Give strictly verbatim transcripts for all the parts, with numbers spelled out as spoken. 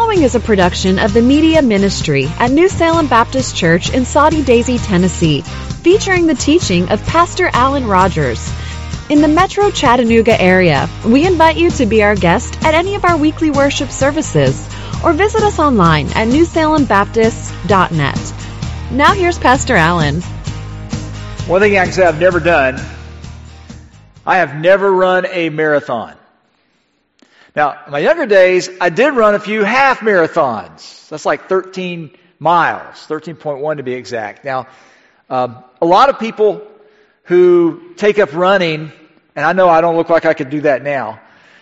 following is a production of the Media Ministry at New Salem Baptist Church in Soddy Daisy, Tennessee, featuring the teaching of Pastor Alan Rogers. In the Metro Chattanooga area, we invite you to be our guest at any of our weekly worship services or visit us online at new salem baptist dot net. Now here's Pastor Alan. One thing I can say I've never done, I have never run a marathon. Now, in my younger days, I did run a few half marathons. That's like thirteen miles, thirteen point one to be exact. Now, um, a lot of people who take up running, and I know I don't look like I could do that now,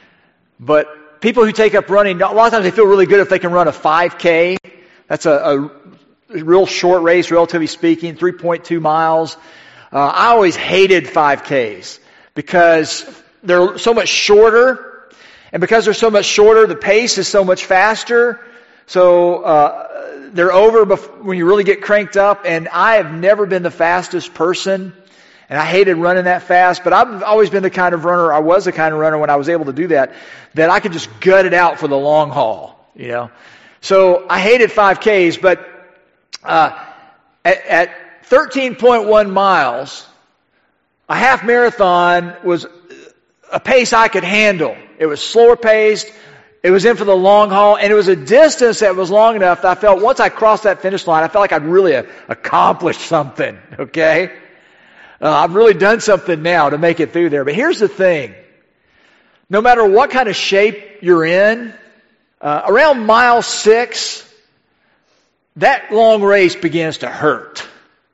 but people who take up running, a lot of times they feel really good if they can run a five K. That's a, a real short race, relatively speaking, three point two miles. Uh, I always hated five Ks because they're so much shorter. And because they're so much shorter, the pace is so much faster. So uh, they're over before, when you really get cranked up. And I have never been the fastest person. And I hated running that fast. But I've always been the kind of runner, I was the kind of runner when I was able to do that, that I could just gut it out for the long haul. You know. So I hated five Ks. But uh, at, at thirteen point one miles, a half marathon was a pace I could handle. It was slower paced. It was in for the long haul. And it was a distance that was long enough that I felt once I crossed that finish line, I felt like I'd really uh, accomplished something. Okay? Uh, I've really done something now to make it through there. But here's the thing. No matter what kind of shape you're in, uh, around mile six, that long race begins to hurt.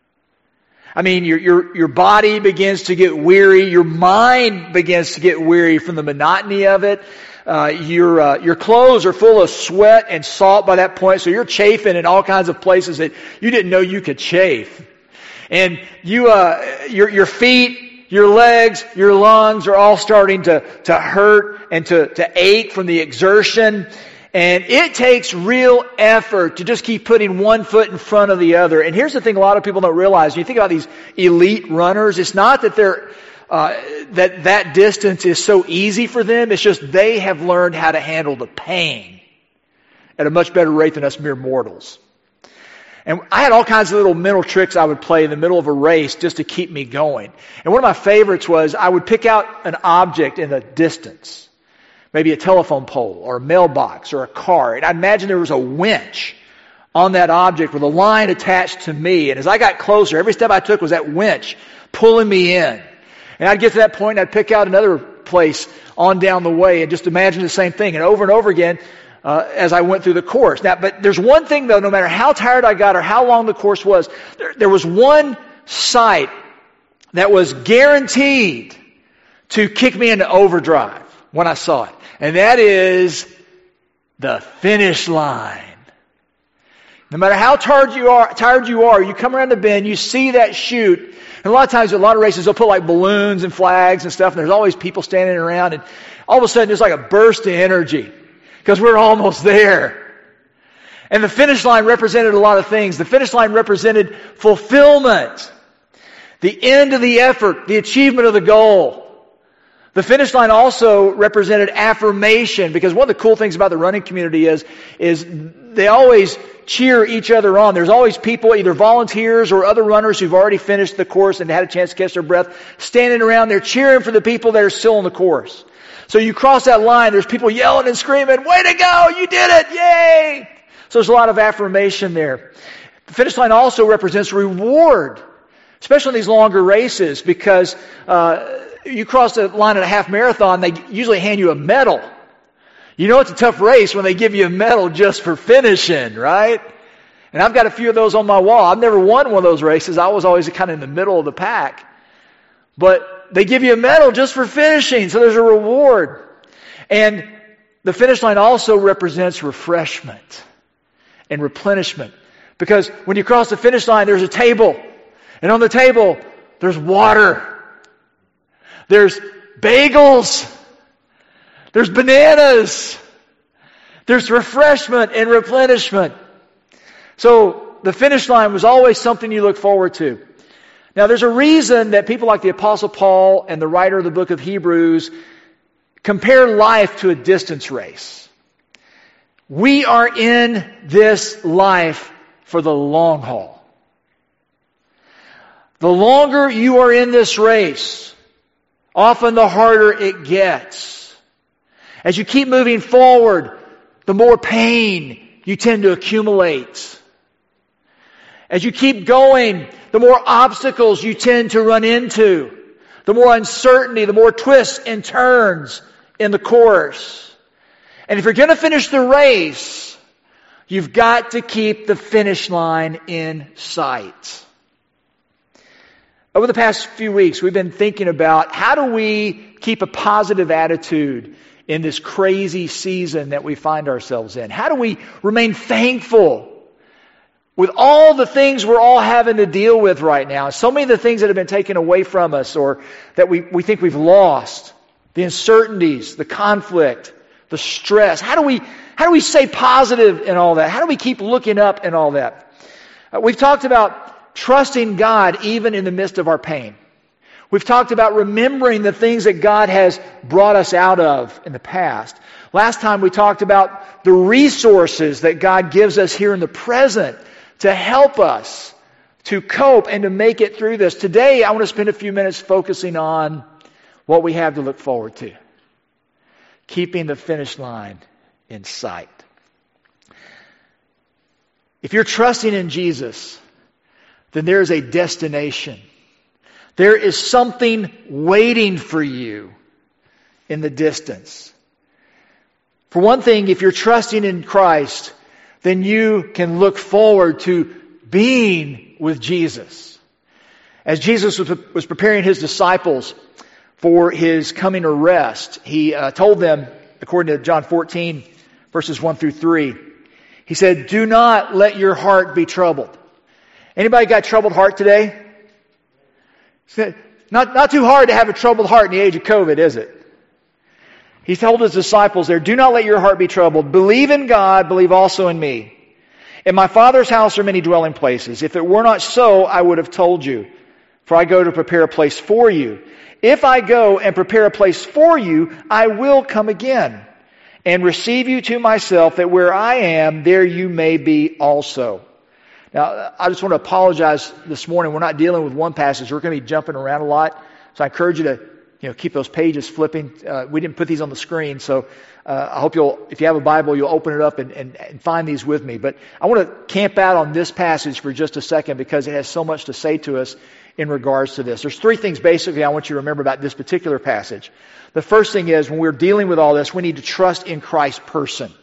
I mean, your, your, your body begins to get weary. Your mind begins to get weary from the monotony of it. Uh, your, uh, your clothes are full of sweat and salt by that point. So you're chafing in all kinds of places that you didn't know you could chafe. And you, uh, your, your feet, your legs, your lungs are all starting to, to hurt and to, to ache from the exertion. And it takes real effort to just keep putting one foot in front of the other. And here's the thing a lot of people don't realize. When you think about these elite runners, it's not that they're, uh, that that distance is so easy for them. It's just they have learned how to handle the pain at a much better rate than us mere mortals. And I had all kinds of little mental tricks I would play in the middle of a race just to keep me going. And one of my favorites was I would pick out an object in the distance. Maybe a telephone pole or a mailbox or a car. And I'd imagine there was a winch on that object with a line attached to me. And as I got closer, every step I took was that winch pulling me in. And I'd get to that point and I'd pick out another place on down the way and just imagine the same thing. And over and over again uh, as I went through the course. Now, but there's one thing though, no matter how tired I got or how long the course was, there, there was one sight that was guaranteed to kick me into overdrive when I saw it. And that is the finish line. No matter how tired you are, tired you are, you come around the bend, you see that chute. And a lot of times, a lot of races, they'll put like balloons and flags and stuff, and there's always people standing around, and all of a sudden, there's like a burst of energy because we're almost there. And the finish line represented a lot of things. The finish line represented fulfillment, the end of the effort, the achievement of the goal. The finish line also represented affirmation, because one of the cool things about the running community is, is they always cheer each other on. There's always people, either volunteers or other runners who've already finished the course and had a chance to catch their breath, standing around there cheering for the people that are still on the course. So you cross that line, there's people yelling and screaming, "Way to go! You did it! Yay!" So there's a lot of affirmation there. The finish line also represents reward, especially in these longer races, because uh you cross the line at a half marathon, they usually hand you a medal. You know it's a tough race when they give you a medal just for finishing, right? And I've got a few of those on my wall. I've never won one of those races. I was always kind of in the middle of the pack. But they give you a medal just for finishing, so there's a reward. And the finish line also represents refreshment and replenishment. Because when you cross the finish line, there's a table. And on the table, there's water. There's bagels. There's bananas. There's refreshment and replenishment. So the finish line was always something you look forward to. Now there's a reason that people like the Apostle Paul and the writer of the book of Hebrews compare life to a distance race. We are in this life for the long haul. The longer you are in this race, often the harder it gets. As you keep moving forward, the more pain you tend to accumulate. As you keep going, the more obstacles you tend to run into. The more uncertainty, the more twists and turns in the course. And if you're going to finish the race, you've got to keep the finish line in sight. Over the past few weeks, we've been thinking about how do we keep a positive attitude in this crazy season that we find ourselves in? How do we remain thankful with all the things we're all having to deal with right now? So many of the things that have been taken away from us or that we, we think we've lost. The uncertainties, the conflict, the stress. How do we, how do we stay positive in all that? How do we keep looking up in all that? Uh, we've talked about trusting God even in the midst of our pain. We've talked about remembering the things that God has brought us out of in the past. Last time we talked about the resources that God gives us here in the present to help us to cope and to make it through this. Today I want to spend a few minutes focusing on what we have to look forward to. Keeping the finish line in sight. If you're trusting in Jesus, then there is a destination. There is something waiting for you in the distance. For one thing, if you're trusting in Christ, then you can look forward to being with Jesus. As Jesus was preparing His disciples for His coming arrest, He uh, told them, according to John fourteen, verses one through three, He said, "Do not let your heart be troubled." Anybody got a troubled heart today? Not, not too hard to have a troubled heart in the age of COVID, is it? He told His disciples there, "Do not let your heart be troubled. Believe in God, believe also in me. In my Father's house are many dwelling places. If it were not so, I would have told you. For I go to prepare a place for you. If I go and prepare a place for you, I will come again and receive you to myself, that where I am, there you may be also." Now, I just want to apologize this morning. We're not dealing with one passage. We're going to be jumping around a lot. So I encourage you to, you know, keep those pages flipping. Uh, we didn't put these on the screen, so uh, I hope you'll, if you have a Bible, you'll open it up and, and, and find these with me. But I want to camp out on this passage for just a second because it has so much to say to us in regards to this. There's three things basically I want you to remember about this particular passage. The first thing is, when we're dealing with all this, we need to trust in Christ's person.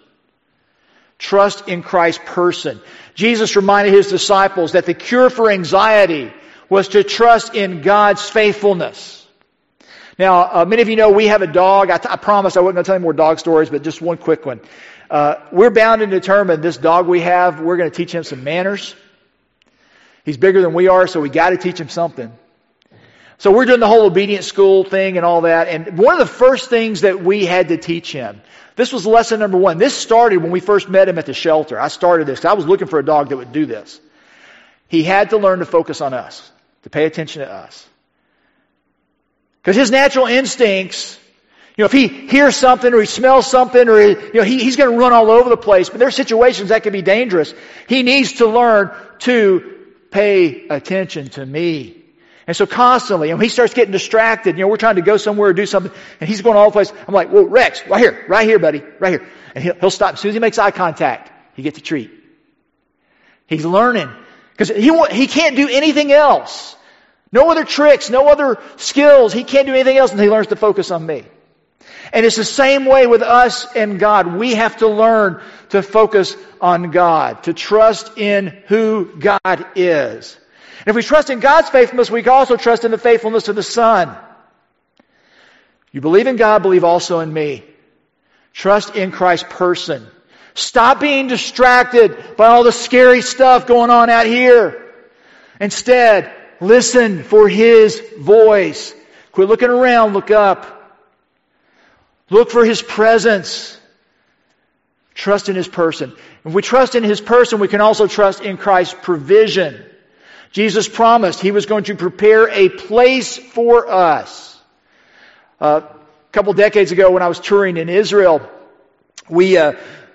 Trust in Christ's person. Jesus reminded His disciples that the cure for anxiety was to trust in God's faithfulness. Now, uh, many of you know we have a dog. I, t- I promise I wasn't going to tell you more dog stories, but just one quick one. Uh, we're bound and determined this dog we have, we're going to teach him some manners. He's bigger than we are, so we got to teach him something. So we're doing the whole obedience school thing and all that. And one of the first things that we had to teach him, this was lesson number one. This started when we first met him at the shelter. I started this. I was looking for a dog that would do this. He had to learn to focus on us, to pay attention to us. Because his natural instincts, you know, if he hears something or he smells something or, he, you know, he, he's going to run all over the place. But there are situations that can be dangerous. He needs to learn to pay attention to me. And so constantly, and he starts getting distracted. You know, we're trying to go somewhere or do something, and he's going all over the place. I'm like, "Whoa, Rex, right here, right here, buddy, right here." And he'll, he'll stop. As soon as he makes eye contact, he gets a treat. He's learning. Because he, he can't do anything else. No other tricks, no other skills. He can't do anything else until he learns to focus on me. And it's the same way with us and God. We have to learn to focus on God, to trust in who God is. And if we trust in God's faithfulness, we can also trust in the faithfulness of the Son. You believe in God, believe also in me. Trust in Christ's person. Stop being distracted by all the scary stuff going on out here. Instead, listen for His voice. Quit looking around, look up. Look for His presence. Trust in His person. If we trust in His person, we can also trust in Christ's provision. Jesus promised He was going to prepare a place for us. Uh, a couple decades ago when I was touring in Israel, we uh,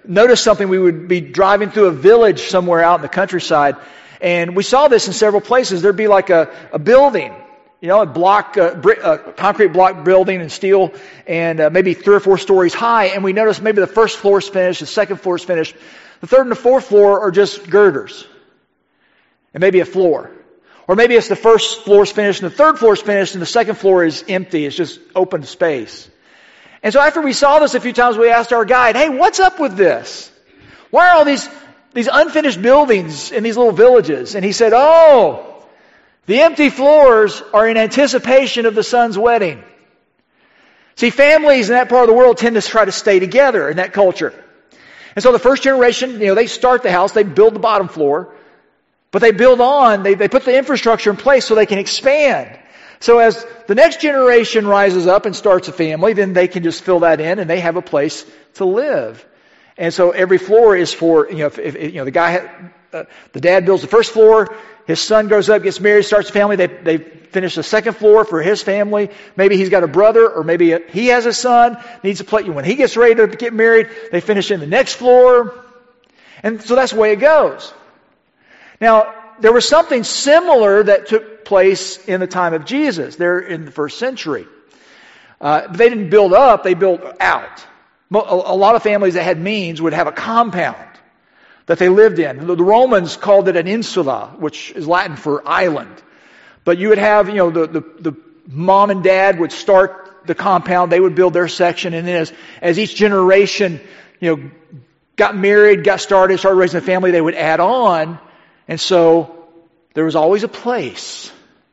notice something. We would be driving through a village somewhere out in the countryside, and we saw this in several places. There'd be like a, a building, you know, a block, a, brick, a concrete block building and steel, and uh, maybe three or four stories high, and we noticed maybe the first floor is finished, the second floor is finished, the third and the fourth floor are just girders, and maybe a floor. Or maybe it's the first floor is finished and the third floor is finished and the second floor is empty. It's just open space. And so after we saw this a few times, we asked our guide, hey, what's up with this? Why are all these, these unfinished buildings in these little villages? And he said, oh, the empty floors are in anticipation of the son's wedding. See, families in that part of the world tend to try to stay together in that culture. And so the first generation, you know, they start the house, they build the bottom floor. But they build on, they, they put the infrastructure in place so they can expand. So as the next generation rises up and starts a family, then they can just fill that in and they have a place to live. And so every floor is for, you know, if, if you know, the guy, uh, the dad builds the first floor, his son grows up, gets married, starts a family, they, they finish the second floor for his family. Maybe he's got a brother, or maybe a, he has a son, needs a place. When he gets ready to get married, they finish in the next floor. And so that's the way it goes. Now, there was something similar that took place in the time of Jesus, there in the first century. Uh, they didn't build up, they built out. A, a lot of families that had means would have a compound that they lived in. The, the Romans called it an insula, which is Latin for island. But you would have, you know, the, the, the mom and dad would start the compound, they would build their section, and then as, as each generation, you know, got married, got started, started raising a family, they would add on. And so there was always a place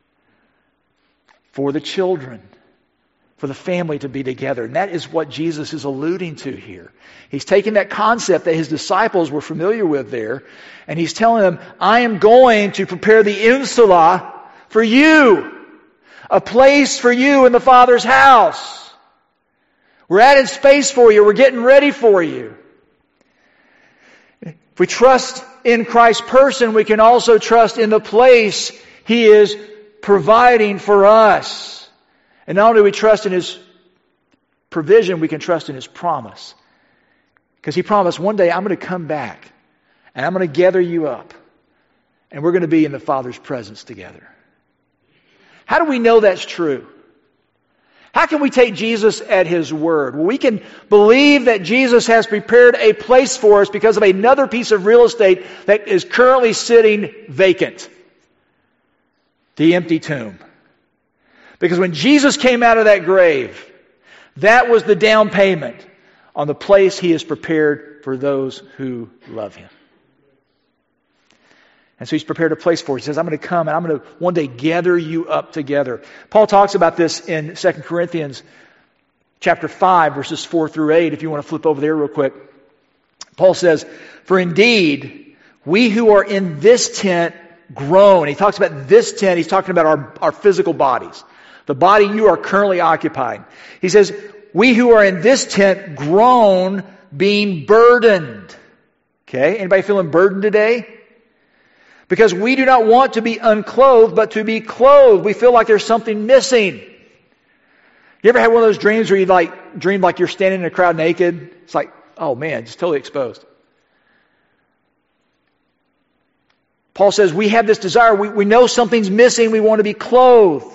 for the children, for the family to be together. And that is what Jesus is alluding to here. He's taking that concept that his disciples were familiar with there, and he's telling them, I am going to prepare the insula for you, a place for you in the Father's house. We're adding space for you. We're getting ready for you. If we trust in Christ's person, we can also trust in the place He is providing for us. And not only do we trust in His provision, we can trust in His promise. Because He promised, one day I'm going to come back and I'm going to gather you up and we're going to be in the Father's presence together. How do we know that's true? How can we take Jesus at His word? Well, we can believe that Jesus has prepared a place for us because of another piece of real estate that is currently sitting vacant. The empty tomb. Because when Jesus came out of that grave, that was the down payment on the place He has prepared for those who love Him. And so He's prepared a place for us. He says, I'm going to come and I'm going to one day gather you up together. Paul talks about this in Second Corinthians chapter five, verses four through eight. If you want to flip over there real quick. Paul says, for indeed, we who are in this tent groan. He talks about this tent. He's talking about our, our physical bodies. The body you are currently occupying. He says, we who are in this tent groan being burdened. Okay, anybody feeling burdened today? Because we do not want to be unclothed, but to be clothed. We feel like there's something missing. You ever had one of those dreams where you like dreamed like you're standing in a crowd naked? It's like, oh man, just totally exposed. Paul says we have this desire. We, we know something's missing. We want to be clothed.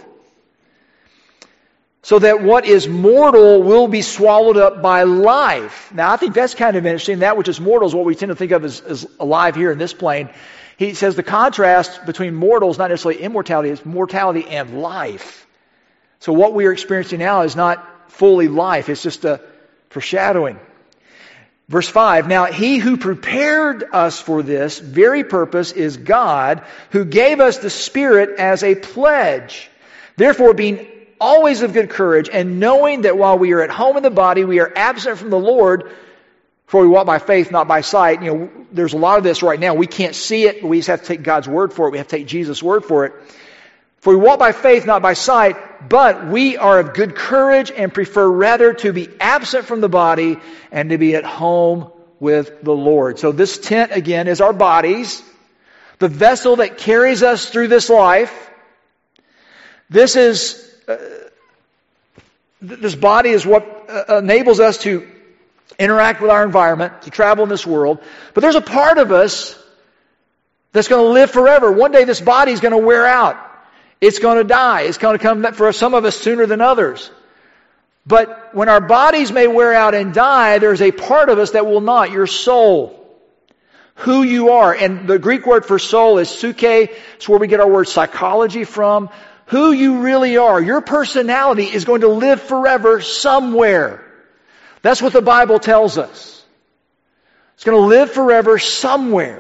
So that what is mortal will be swallowed up by life. Now I think that's kind of interesting. That which is mortal is what we tend to think of as, as alive here in this plane. He says the contrast between mortal is not necessarily immortality, it's mortality and life. So what we are experiencing now is not fully life, it's just a foreshadowing. Verse five, now He who prepared us for this very purpose is God, who gave us the Spirit as a pledge. Therefore, being always of good courage, and knowing that while we are at home in the body, we are absent from the Lord, for we walk by faith, not by sight. You know, there's a lot of this right now. We can't see it, but we just have to take God's word for it. We have to take Jesus' word for it. For we walk by faith, not by sight, but we are of good courage and prefer rather to be absent from the body and to be at home with the Lord. So this tent, again, is our bodies, the vessel that carries us through this life. This is, uh, this body is what uh, enables us to interact with our environment, to travel in this world. But there's a part of us that's going to live forever. One day this body is going to wear out. It's going to die. It's going to come for some of us sooner than others. But when our bodies may wear out and die, there's a part of us that will not, your soul. Who you are. And the Greek word for soul is psyche. It's where we get our word psychology from. Who you really are. Your personality is going to live forever somewhere. That's what the Bible tells us. It's going to live forever somewhere.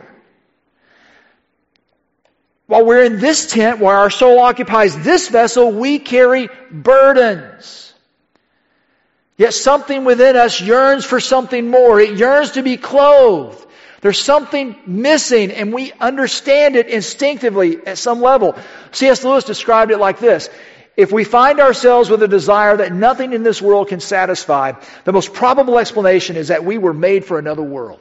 While we're in this tent, while our soul occupies this vessel, we carry burdens. Yet something within us yearns for something more. It yearns to be clothed. There's something missing, and we understand it instinctively at some level. C S Lewis described it like this. If we find ourselves with a desire that nothing in this world can satisfy, the most probable explanation is that we were made for another world.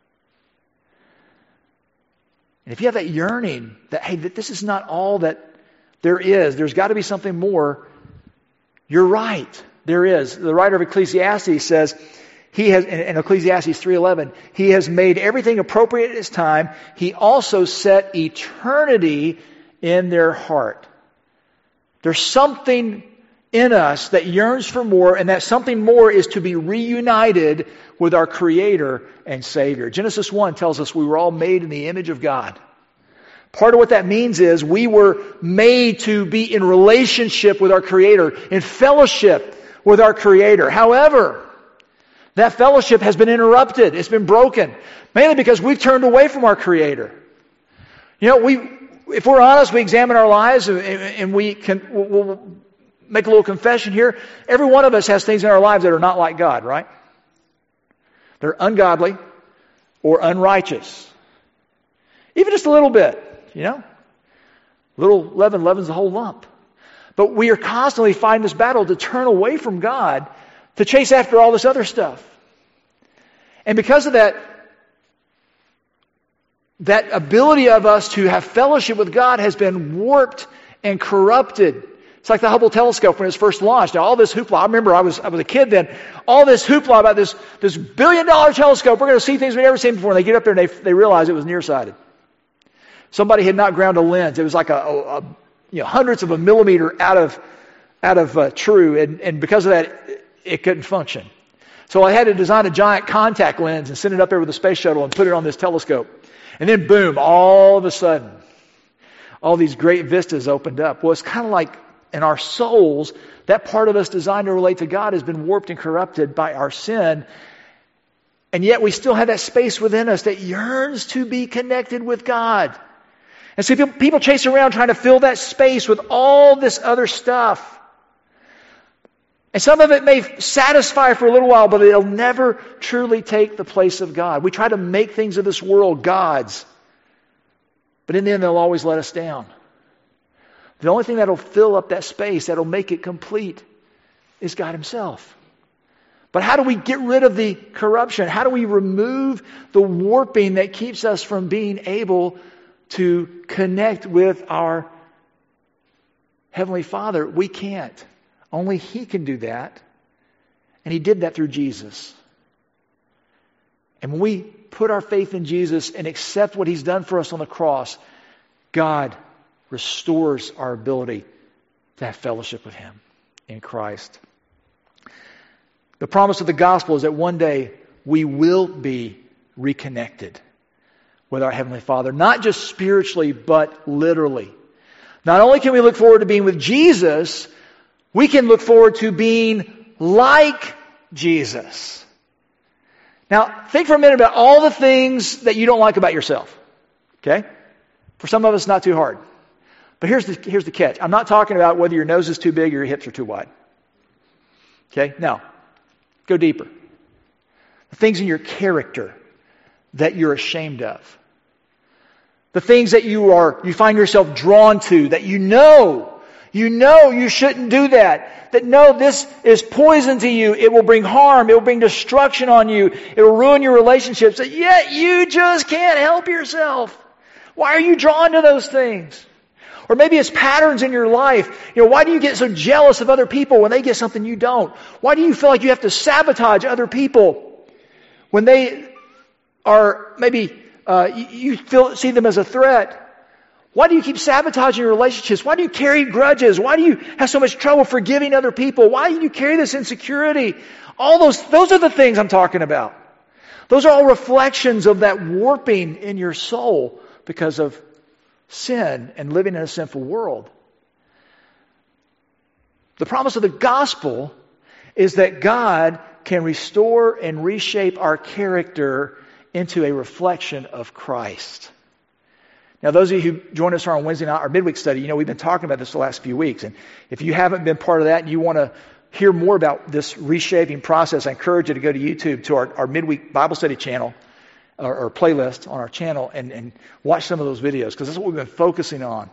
And if you have that yearning that, hey, that this is not all that there is, there's got to be something more, you're right. There is. The writer of Ecclesiastes says, he has, in Ecclesiastes three eleven, He has made everything appropriate at His time. He also set eternity in their heart. There's something in us that yearns for more, and that something more is to be reunited with our Creator and Savior. Genesis one tells us we were all made in the image of God. Part of what that means is we were made to be in relationship with our Creator, in fellowship with our Creator. However, that fellowship has been interrupted. It's been broken. Mainly because we've turned away from our Creator. You know, we, if we're honest, we examine our lives and, and we can, we'll, we'll make a little confession here. Every one of us has things in our lives that are not like God, right? They're ungodly or unrighteous. Even just a little bit, you know. Little leaven leavens the whole lump. But we are constantly fighting this battle to turn away from God to chase after all this other stuff. And because of that, that ability of us to have fellowship with God has been warped and corrupted. It's like the Hubble telescope when it was first launched. Now, all this hoopla, I remember I was I was a kid then, all this hoopla about this, this billion dollar telescope, we're going to see things we've never seen before. And they get up there and they, they realize it was nearsighted. Somebody had not ground a lens. It was like a, a, a you know, hundredths of a millimeter out of out of uh, true. And, and because of that, it couldn't function. So I had to design a giant contact lens and send it up there with a space shuttle and put it on this telescope. And then boom, all of a sudden, all these great vistas opened up. Well, it's kind of like in our souls, that part of us designed to relate to God has been warped and corrupted by our sin. And yet we still have that space within us that yearns to be connected with God. And so people chase around trying to fill that space with all this other stuff. And some of it may satisfy for a little while, but it'll never truly take the place of God. We try to make things of this world gods. But in the end, they'll always let us down. The only thing that'll fill up that space, that'll make it complete, is God Himself. But how do we get rid of the corruption? How do we remove the warping that keeps us from being able to connect with our Heavenly Father? We can't. Only He can do that. And He did that through Jesus. And when we put our faith in Jesus and accept what He's done for us on the cross, God restores our ability to have fellowship with Him in Christ. The promise of the gospel is that one day we will be reconnected with our Heavenly Father. Not just spiritually, but literally. Not only can we look forward to being with Jesus, we can look forward to being like Jesus. Now, think for a minute about all the things that you don't like about yourself. Okay? For some of us, not too hard. But here's the, here's the catch. I'm not talking about whether your nose is too big or your hips are too wide. Okay? Now, go deeper. The things in your character that you're ashamed of. The things that you are, you find yourself drawn to, that you know You know you shouldn't do that. That no, this is poison to you. It will bring harm. It will bring destruction on you. It will ruin your relationships. That yet you just can't help yourself. Why are you drawn to those things? Or maybe it's patterns in your life. You know, why do you get so jealous of other people when they get something you don't? Why do you feel like you have to sabotage other people when they are maybe, uh, you, you feel, see them as a threat, why do you keep sabotaging your relationships? Why do you carry grudges? Why do you have so much trouble forgiving other people? Why do you carry this insecurity? All those, those are the things I'm talking about. Those are all reflections of that warping in your soul because of sin and living in a sinful world. The promise of the gospel is that God can restore and reshape our character into a reflection of Christ. Now, those of you who joined us on Wednesday night, our midweek study, you know we've been talking about this the last few weeks. And if you haven't been part of that and you want to hear more about this reshaping process, I encourage you to go to YouTube to our, our midweek Bible study channel or, or playlist on our channel and, and watch some of those videos because that's what we've been focusing on.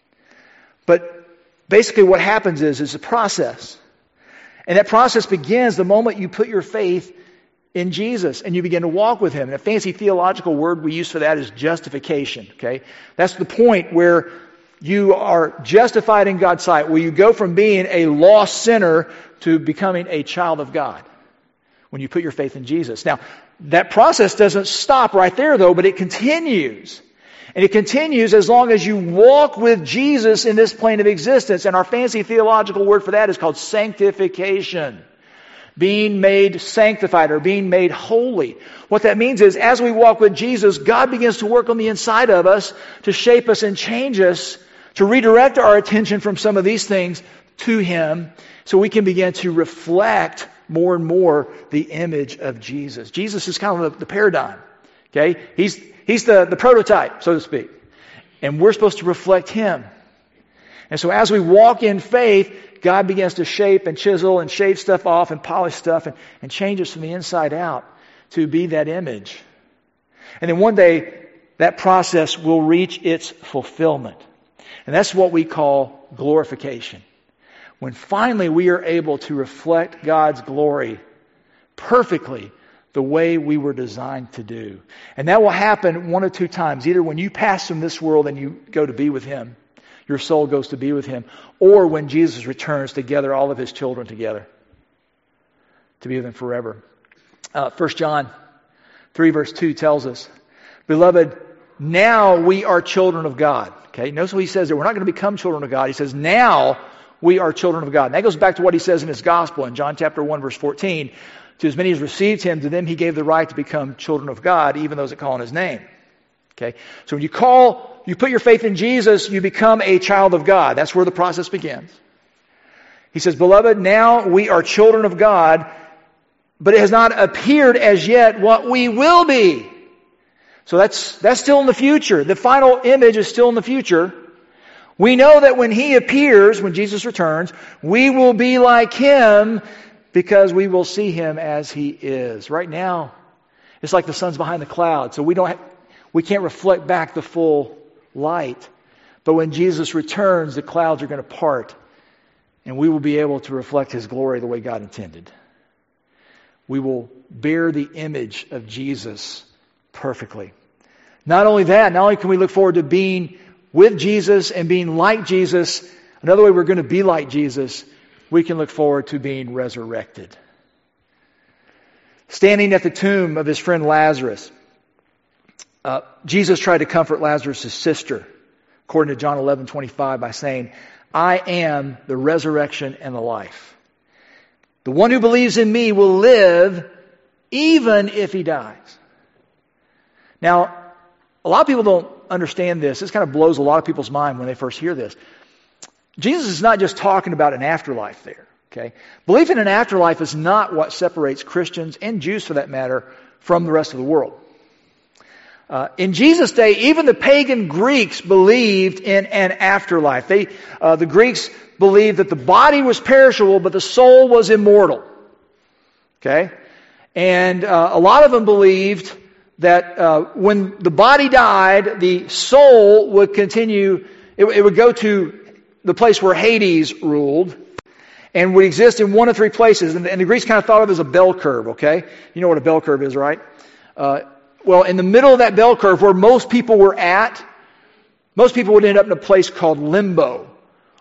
But basically what happens is, is a process. And that process begins the moment you put your faith in Jesus and you begin to walk with Him. And a fancy theological word we use for that is justification. Okay, that's the point where you are justified in God's sight, where you go from being a lost sinner to becoming a child of God when you put your faith in Jesus. Now, that process doesn't stop right there though, but it continues. And it continues as long as you walk with Jesus in this plane of existence. And our fancy theological word for that is called sanctification. Being made sanctified or being made holy. What that means is as we walk with Jesus, God begins to work on the inside of us to shape us and change us, to redirect our attention from some of these things to Him so we can begin to reflect more and more the image of Jesus. Jesus is kind of the, the paradigm. Okay? He's, he's the, the prototype, so to speak. And we're supposed to reflect Him. And so as we walk in faith, God begins to shape and chisel and shave stuff off and polish stuff and, and change us from the inside out to be that image. And then one day, that process will reach its fulfillment. And that's what we call glorification. When finally we are able to reflect God's glory perfectly the way we were designed to do. And that will happen one of two times. Either when you pass from this world and you go to be with Him, your soul goes to be with Him, or when Jesus returns to gather all of His children together to be with Him forever. Uh, First John three verse two tells us, Beloved, now we are children of God. Okay, notice what He says there. We're not going to become children of God. He says, now we are children of God. And that goes back to what He says in His gospel in John chapter one verse fourteen. To as many as received Him, to them He gave the right to become children of God, even those that call on His name. Okay, so when you call, you put your faith in Jesus, you become a child of God. That's where the process begins. He says, Beloved, now we are children of God, but it has not appeared as yet what we will be. So that's, that's still in the future. The final image is still in the future. We know that when He appears, when Jesus returns, we will be like Him because we will see Him as He is. Right now, it's like the sun's behind the clouds, so we don't have, we can't reflect back the full light. But when Jesus returns, the clouds are going to part, and we will be able to reflect His glory the way God intended. We will bear the image of Jesus perfectly. Not only that, not only can we look forward to being with Jesus and being like Jesus, another way we're going to be like Jesus, we can look forward to being resurrected. Standing at the tomb of His friend Lazarus, uh, Jesus tried to comfort Lazarus' sister, according to John eleven twenty-five, by saying, I am the resurrection and the life. The one who believes in me will live even if he dies. Now, a lot of people don't understand this. This kind of blows a lot of people's mind when they first hear this. Jesus is not just talking about an afterlife there. Okay? Belief in an afterlife is not what separates Christians and Jews, for that matter, from the rest of the world. Uh, in Jesus' day, even the pagan Greeks believed in an afterlife. They, uh, the Greeks believed that the body was perishable, but the soul was immortal. Okay? And uh, a lot of them believed that uh, when the body died, the soul would continue, it, it would go to the place where Hades ruled, and would exist in one of three places. And the, and the Greeks kind of thought of it as a bell curve, okay? You know what a bell curve is, right? Uh, well, in the middle of that bell curve, where most people were at, most people would end up in a place called limbo,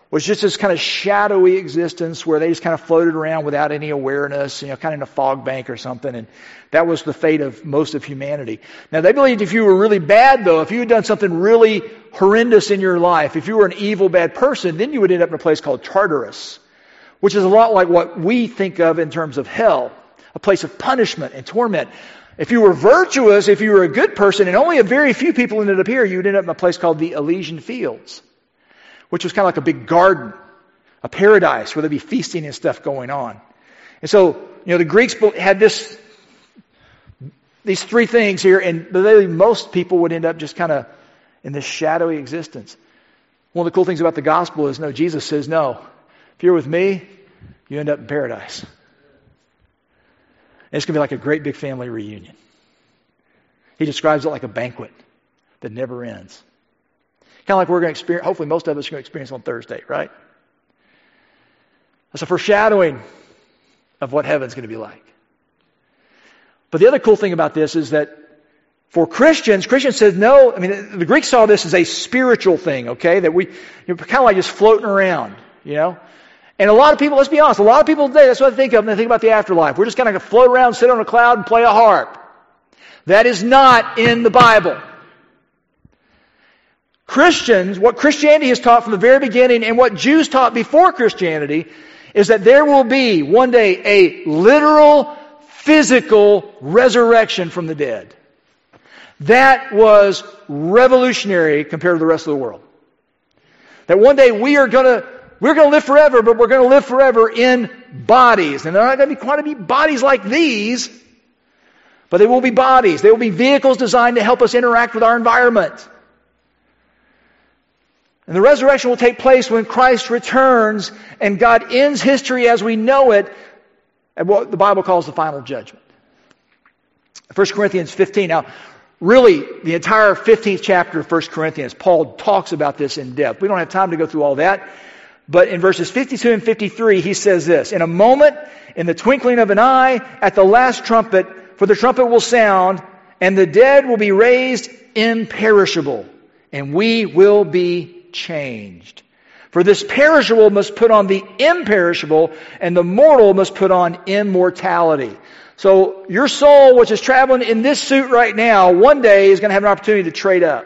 was just this kind of shadowy existence where they just kind of floated around without any awareness, you know, kind of in a fog bank or something. And that was the fate of most of humanity. Now, they believed if you were really bad, though, if you had done something really horrendous in your life, if you were an evil, bad person, then you would end up in a place called Tartarus, which is a lot like what we think of in terms of hell, a place of punishment and torment. If you were virtuous, if you were a good person, and only a very few people ended up here, you would end up in a place called the Elysian Fields, which was kind of like a big garden, a paradise where there'd be feasting and stuff going on. And so, you know, the Greeks had this, these three things here, and they, most people would end up just kind of in this shadowy existence. One of the cool things about the gospel is, no, Jesus says, no, if you're with me, you end up in paradise. And it's going to be like a great big family reunion. He describes it like a banquet that never ends. Kind of like we're going to experience, hopefully most of us are going to experience on Thursday, right? That's a foreshadowing of what heaven's going to be like. But the other cool thing about this is that for Christians, Christians said no, I mean, the Greeks saw this as a spiritual thing, okay? That we, you know, kind of like just floating around, you know? And a lot of people, let's be honest, a lot of people today, that's what they think of when they think about the afterlife. We're just kind of going to float around, sit on a cloud, and play a harp. That is not in the Bible. Christians, what Christianity has taught from the very beginning and what Jews taught before Christianity is that there will be one day a literal, physical resurrection from the dead. That was revolutionary compared to the rest of the world. That one day we are going to, we're going to live forever, but we're going to live forever in bodies. And they're not going to be quite to be bodies like these, but they will be bodies. They will be vehicles designed to help us interact with our environment. And the resurrection will take place when Christ returns and God ends history as we know it at what the Bible calls the final judgment. First Corinthians fifteen. Now, really, the entire fifteenth chapter of First Corinthians, Paul talks about this in depth. We don't have time to go through all that. But in verses fifty-two and fifty-three, he says this, in a moment, in the twinkling of an eye, at the last trumpet, for the trumpet will sound, and the dead will be raised imperishable, and we will be changed. For this perishable must put on the imperishable, and the mortal must put on immortality. So your soul, which is traveling in this suit right now, one day is going to have an opportunity to trade up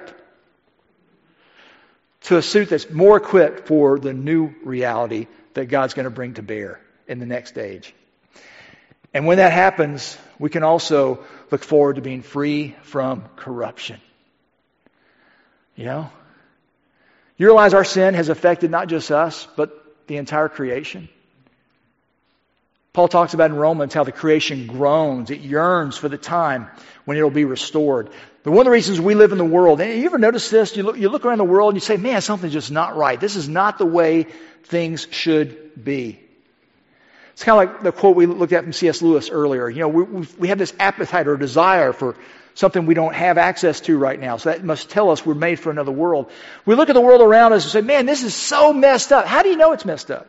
to a suit that's more equipped for the new reality that God's going to bring to bear in the next age. And when that happens, we can also look forward to being free from corruption. You know? You realize our sin has affected not just us, but the entire creation. Paul talks about in Romans how the creation groans. It yearns for the time when it will be restored. But one of the reasons we live in the world, and you ever notice this? You look, you look around the world and you say, man, something's just not right. This is not the way things should be. It's kind of like the quote we looked at from C S Lewis earlier. You know, we, we have this appetite or desire for something we don't have access to right now. So that must tell us we're made for another world. We look at the world around us and say, man, this is so messed up. How do you know it's messed up?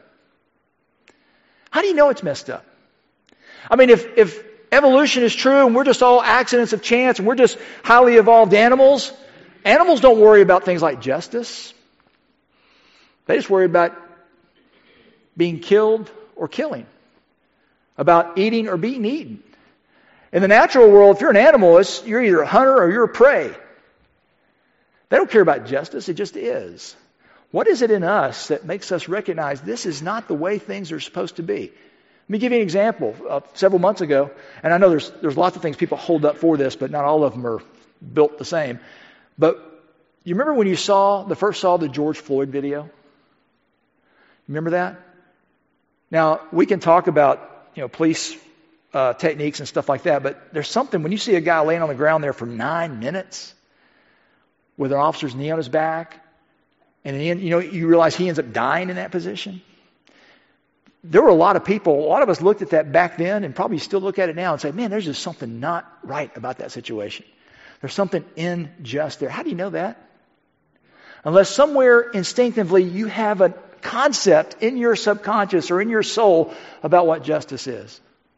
How do you know it's messed up? I mean, if, if evolution is true and we're just all accidents of chance and we're just highly evolved animals, animals don't worry about things like justice. They just worry about being killed or killing, about eating or being eaten. In the natural world, if you're an animal, it's, you're either a hunter or you're a prey. They don't care about justice. It just is. What is it in us that makes us recognize this is not the way things are supposed to be? Let me give you an example. Uh, several months ago, and I know there's there's lots of things people hold up for this, but not all of them are built the same. But you remember when you saw, the first saw the George Floyd video? Remember that? Now, we can talk about, you know, police uh, techniques and stuff like that, but there's something, when you see a guy laying on the ground there for nine minutes with an officer's knee on his back, and in the end, you know, you realize he ends up dying in that position. There were a lot of people, a lot of us looked at that back then and probably still look at it now and say, man, there's just something not right about that situation. There's something unjust there. How do you know that? Unless somewhere instinctively you have a concept in your subconscious or in your soul about what justice is.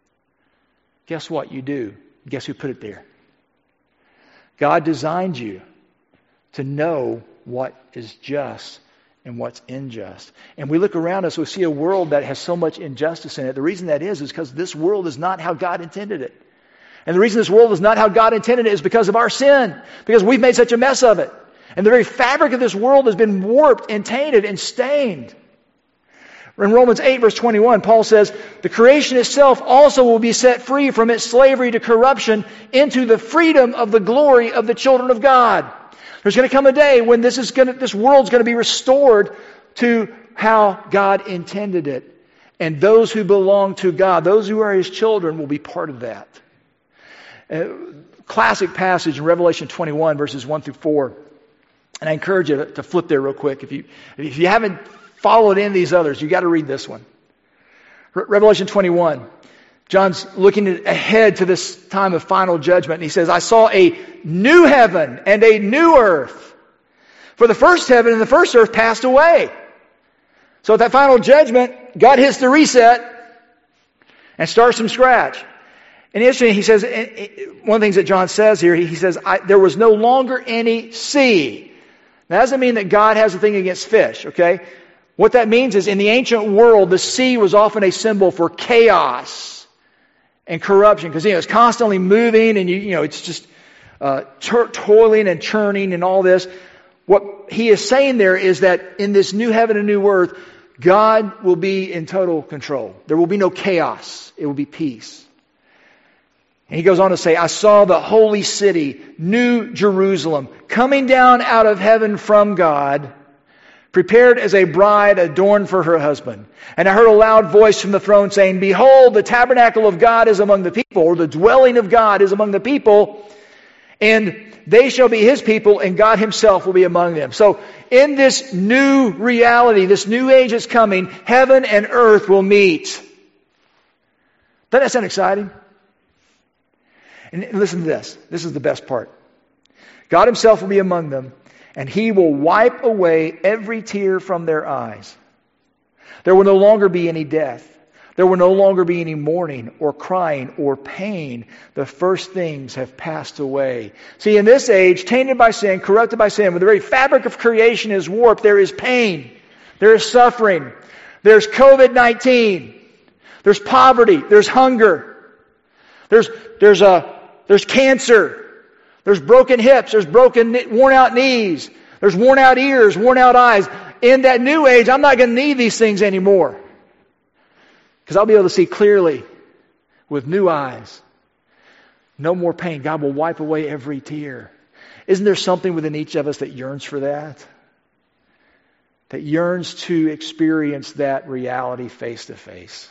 Guess what? You do. Guess who put it there? God designed you to know what is just and what's unjust. And we look around us, we see a world that has so much injustice in it. The reason that is, is because this world is not how God intended it. And the reason this world is not how God intended it is because of our sin. Because we've made such a mess of it. And the very fabric of this world has been warped and tainted and stained. In Romans eight verse twenty-one, Paul says, the creation itself also will be set free from its slavery to corruption into the freedom of the glory of the children of God. There's going to come a day when this is going to, this world's going to be restored to how God intended it. And those who belong to God, those who are His children, will be part of that. Uh, classic passage in Revelation twenty-one verses one through four. And I encourage you to, to flip there real quick. If you, if you haven't followed in these others, you got to read this one. Re- Revelation twenty-one. John's looking ahead to this time of final judgment. And he says, I saw a new heaven and a new earth. For the first heaven and the first earth passed away. So at that final judgment, God hits the reset and starts from scratch. And interesting, he says, one of the things that John says here, he says, I, there was no longer any sea. Now, that doesn't mean that God has a thing against fish, okay? What that means is in the ancient world, the sea was often a symbol for chaos and corruption. Because, you know, it's constantly moving and, you, you know, it's just uh, to- toiling and churning and all this. What he is saying there is that in this new heaven and new earth, God will be in total control. There will be no chaos. It will be peace. And he goes on to say, I saw the holy city, New Jerusalem, coming down out of heaven from God, prepared as a bride adorned for her husband. And I heard a loud voice from the throne saying, behold, the tabernacle of God is among the people, or the dwelling of God is among the people, and they shall be His people, and God Himself will be among them. So in this new reality, this new age is coming, heaven and earth will meet. Doesn't that sound exciting? And listen to this. This is the best part. God Himself will be among them, and He will wipe away every tear from their eyes. There will no longer be any death. There will no longer be any mourning or crying or pain. The first things have passed away. See, in this age, tainted by sin, corrupted by sin, where the very fabric of creation is warped, there is pain. There is suffering. There's covid nineteen. There's poverty. There's hunger. There's, there's a There's cancer. There's broken hips. There's broken, worn out knees. There's worn out ears, worn out eyes. In that new age, I'm not going to need these things anymore. Because I'll be able to see clearly with new eyes. No more pain. God will wipe away every tear. Isn't there something within each of us that yearns for that? That yearns to experience that reality face to face.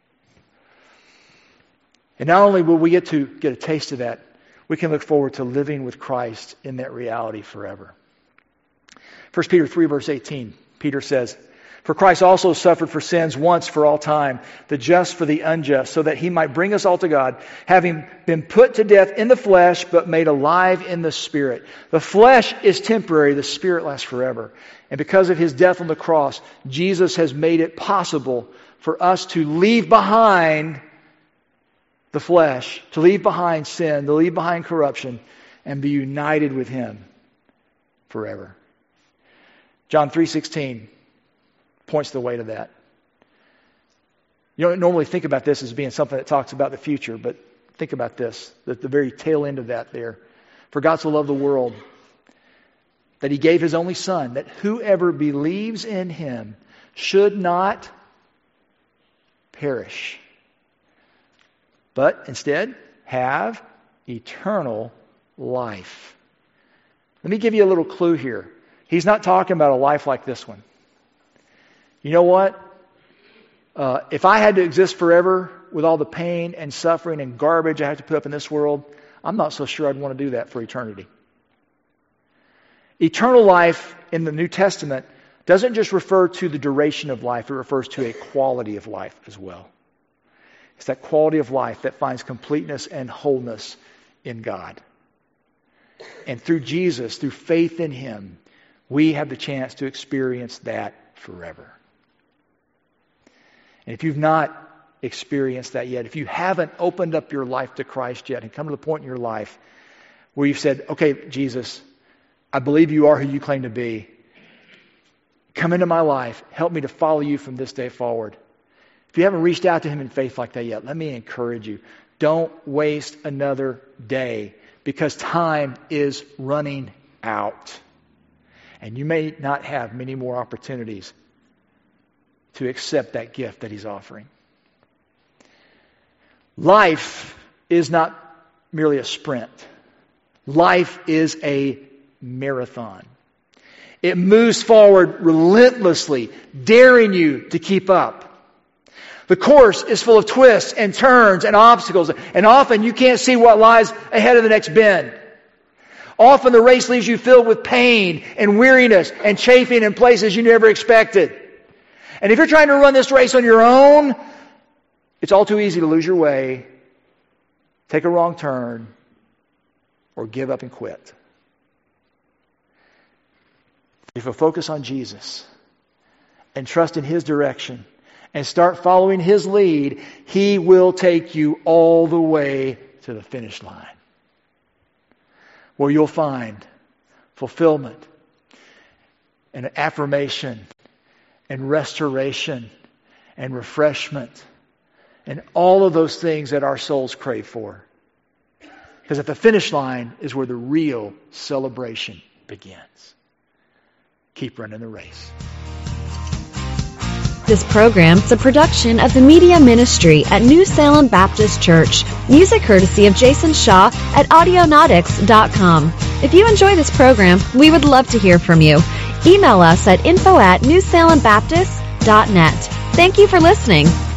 And not only will we get to get a taste of that, we can look forward to living with Christ in that reality forever. First Peter three verse eighteen, Peter says, for Christ also suffered for sins once for all time, the just for the unjust, so that He might bring us all to God, having been put to death in the flesh, but made alive in the Spirit. The flesh is temporary, the Spirit lasts forever. And because of His death on the cross, Jesus has made it possible for us to leave behind the flesh, to leave behind sin, to leave behind corruption, and be united with Him forever. John three sixteen points the way to that. You don't normally think about this as being something that talks about the future, but think about this, at the very tail end of that there. For God so loved the world that He gave His only Son, that whoever believes in Him should not perish, but instead have eternal life. Let me give you a little clue here. He's not talking about a life like this one. You know what? Uh, if I had to exist forever with all the pain and suffering and garbage I have to put up in this world, I'm not so sure I'd want to do that for eternity. Eternal life in the New Testament doesn't just refer to the duration of life, it refers to a quality of life as well. It's that quality of life that finds completeness and wholeness in God. And through Jesus, through faith in Him, we have the chance to experience that forever. And if you've not experienced that yet, if you haven't opened up your life to Christ yet and come to the point in your life where you've said, okay, Jesus, I believe You are who You claim to be. Come into my life. Help me to follow you from this day forward. If you haven't reached out to him in faith like that yet, let me encourage you. Don't waste another day because time is running out. And you may not have many more opportunities to accept that gift that he's offering. Life is not merely a sprint. Life is a marathon. It moves forward relentlessly, daring you to keep up. The course is full of twists and turns and obstacles, and often you can't see what lies ahead of the next bend. Often the race leaves you filled with pain and weariness and chafing in places you never expected. And if you're trying to run this race on your own, it's all too easy to lose your way, take a wrong turn, or give up and quit. If you focus on Jesus and trust in his direction and start following his lead, he will take you all the way to the finish line, where you'll find fulfillment and affirmation and restoration and refreshment and all of those things that our souls crave for. Because at the finish line is where the real celebration begins. Keep running the race. This program is a production of the Media Ministry at New Salem Baptist Church. Music courtesy of Jason Shaw at audionautics dot com. If you enjoy this program, we would love to hear from you. Email us at info at new salem baptist dot net. Thank you for listening.